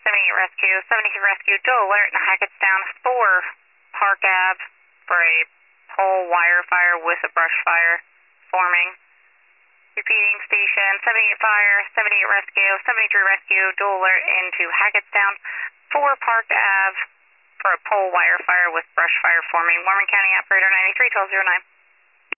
78 rescue, 73 rescue, dual alert in Hackettstown 4 Park Ave for a pole wire fire with a brush fire forming. Repeating station 78 fire, 78 rescue, 73 rescue, dual alert into Hackettstown 4 Park Ave for a pole wire fire with brush fire forming. Mormon County operator 93 1209.